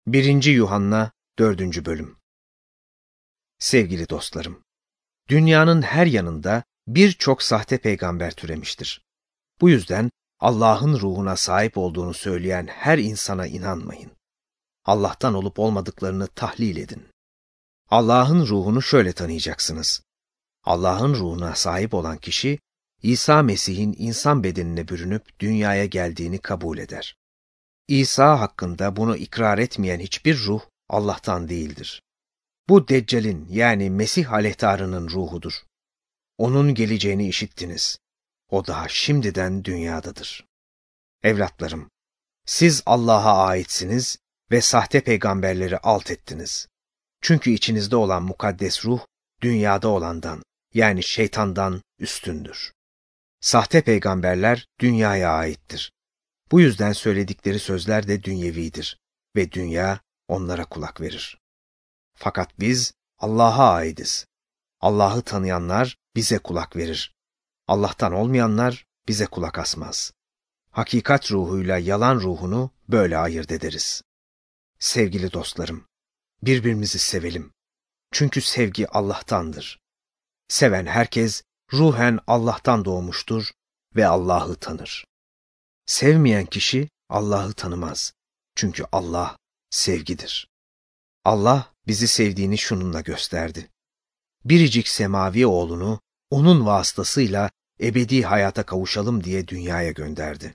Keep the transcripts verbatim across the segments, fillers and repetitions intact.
birinci. Yuhanna dördüncü. Bölüm. Sevgili dostlarım, dünyanın her yanında birçok sahte peygamber türemiştir. Bu yüzden Allah'ın ruhuna sahip olduğunu söyleyen her insana inanmayın. Allah'tan olup olmadıklarını tahlil edin. Allah'ın ruhunu şöyle tanıyacaksınız. Allah'ın ruhuna sahip olan kişi, İsa Mesih'in insan bedenine bürünüp dünyaya geldiğini kabul eder. İsa hakkında bunu ikrar etmeyen hiçbir ruh Allah'tan değildir. Bu Deccal'in yani Mesih aleyhtarının ruhudur. Onun geleceğini işittiniz. O daha şimdiden dünyadadır. Evlatlarım, siz Allah'a aitsiniz ve sahte peygamberleri alt ettiniz. Çünkü içinizde olan mukaddes ruh, dünyada olandan, yani şeytandan üstündür. Sahte peygamberler dünyaya aittir. Bu yüzden söyledikleri sözler de dünyevidir ve dünya onlara kulak verir. Fakat biz Allah'a aitiz. Allah'ı tanıyanlar bize kulak verir. Allah'tan olmayanlar bize kulak asmaz. Hakikat ruhuyla yalan ruhunu böyle ayırt ederiz. Sevgili dostlarım, birbirimizi sevelim. Çünkü sevgi Allah'tandır. Seven herkes ruhen Allah'tan doğmuştur ve Allah'ı tanır. Sevmeyen kişi Allah'ı tanımaz. Çünkü Allah sevgidir. Allah bizi sevdiğini şununla gösterdi. Biricik semavi oğlunu onun vasıtasıyla ebedi hayata kavuşalım diye dünyaya gönderdi.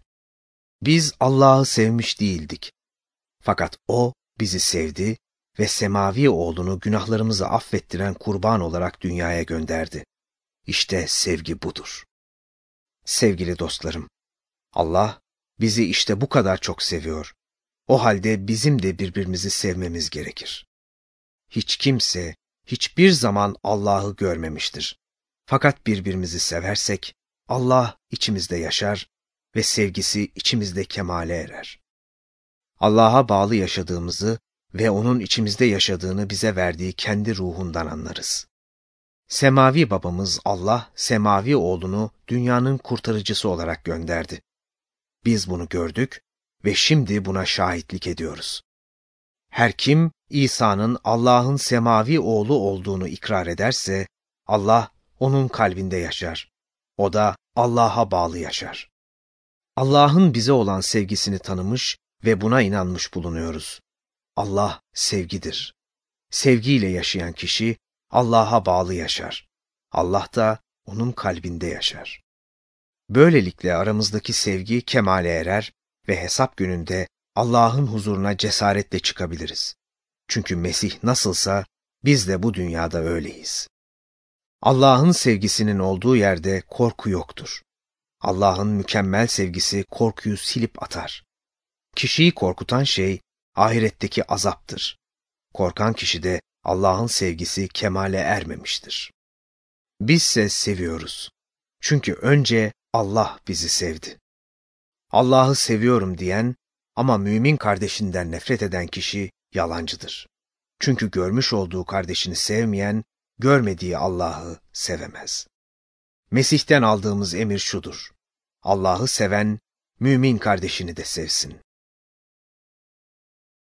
Biz Allah'ı sevmiş değildik. Fakat O bizi sevdi ve semavi oğlunu günahlarımızı affettiren kurban olarak dünyaya gönderdi. İşte sevgi budur. Sevgili dostlarım, Allah bizi işte bu kadar çok seviyor. O halde bizim de birbirimizi sevmemiz gerekir. Hiç kimse hiçbir zaman Allah'ı görmemiştir. Fakat birbirimizi seversek Allah içimizde yaşar ve sevgisi içimizde kemale erer. Allah'a bağlı yaşadığımızı ve O'nun içimizde yaşadığını bize verdiği kendi ruhundan anlarız. Semavi babamız Allah, semavi oğlunu dünyanın kurtarıcısı olarak gönderdi. Biz bunu gördük ve şimdi buna şahitlik ediyoruz. Her kim İsa'nın Allah'ın semavi oğlu olduğunu ikrar ederse, Allah onun kalbinde yaşar. O da Allah'a bağlı yaşar. Allah'ın bize olan sevgisini tanımış ve buna inanmış bulunuyoruz. Allah sevgidir. Sevgiyle yaşayan kişi Allah'a bağlı yaşar. Allah da onun kalbinde yaşar. Böylelikle aramızdaki sevgi kemale erer ve hesap gününde Allah'ın huzuruna cesaretle çıkabiliriz. Çünkü Mesih nasılsa biz de bu dünyada öyleyiz. Allah'ın sevgisinin olduğu yerde korku yoktur. Allah'ın mükemmel sevgisi korkuyu silip atar. Kişiyi korkutan şey ahiretteki azaptır. Korkan kişi de Allah'ın sevgisi kemale ermemiştir. Bizse seviyoruz. Çünkü önce Allah bizi sevdi. Allah'ı seviyorum diyen ama mümin kardeşinden nefret eden kişi yalancıdır. Çünkü görmüş olduğu kardeşini sevmeyen, görmediği Allah'ı sevemez. Mesih'ten aldığımız emir şudur: Allah'ı seven, mümin kardeşini de sevsin.